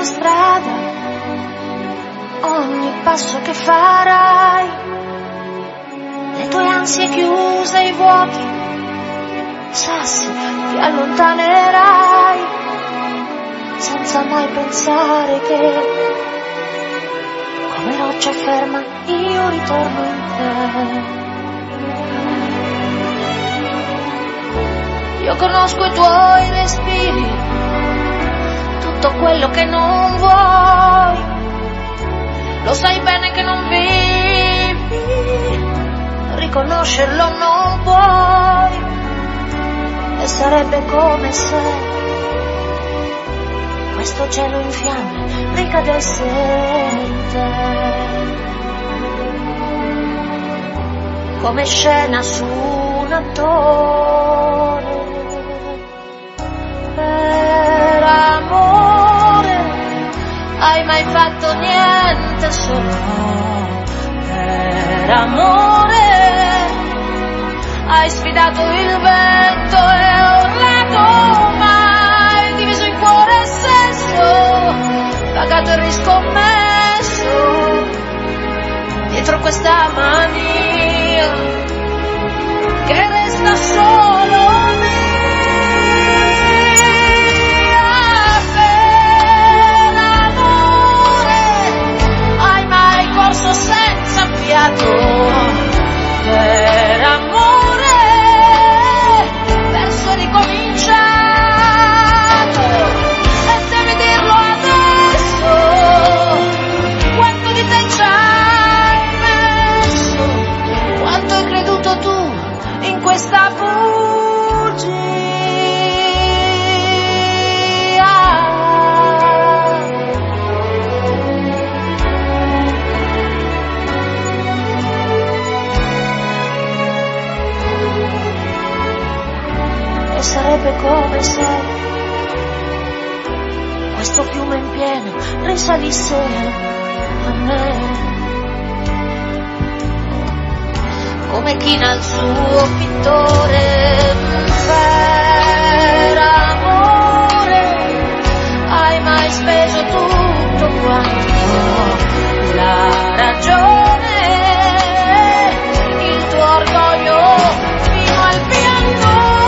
strada, ogni passo che farai, le tue ansie chiuse, i vuoti, sassi, ti allontanerai, senza mai pensare che, come roccia ferma, io ritorno in te. Io conosco i tuoi respiri, tutto quello che non vuoi, lo sai bene che non vivi, riconoscerlo non puoi, e sarebbe come se questo cielo in fiamme ricadesse in te, come scena su un attore. Per amore hai mai fatto niente solo per amore, hai sfidato il vento e urlato, mai diviso in cuore e sesso, pagato e riscommesso dietro questa mania che resta solo mia. Senza fiato per amore, verso ricominciato, e devi dirlo adesso, quanto di te ci hai messo, quanto hai creduto tu in questa bugia. Sarebbe come se questo fiume in piena risalisse a me, come china il suo pittore. Per amore hai mai speso tutto quanto, la ragione, il tuo orgoglio fino al pianto.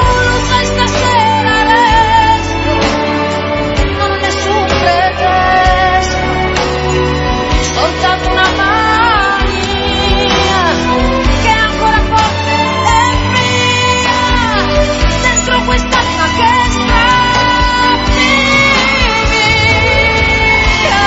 Soltanto una mania che è ancora forte e mia, dentro quest'anima che strappi via.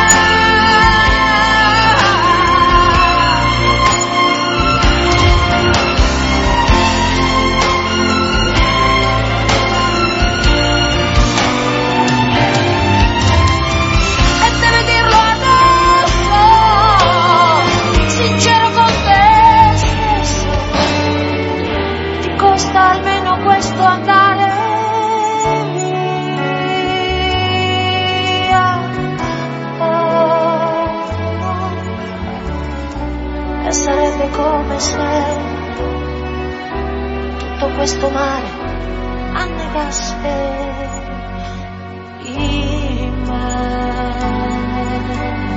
E deve dirlo adesso, sincero con te stesso, ti costa almeno questo andare via. E sarebbe come se tutto questo mare annegasse in me.